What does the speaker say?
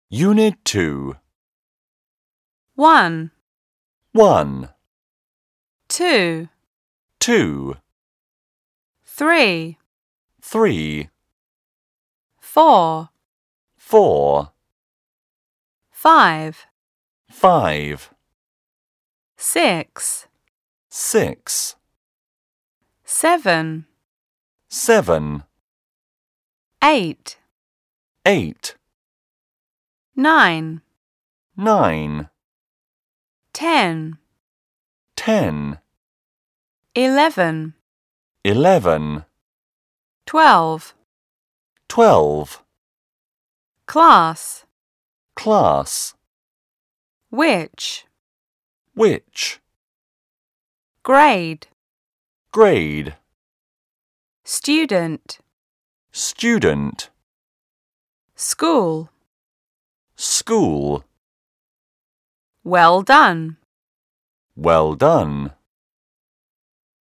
Unit 2. 1, 1, 2, 2, 3, 3, 4, 4, 5, 5, 6, 6, 7, 7, 8, 8, 9, 9, 10, 10, 11, 11, 12, 12, class, class, which, which, grade, grade, student, student, school, school. well done. Well done.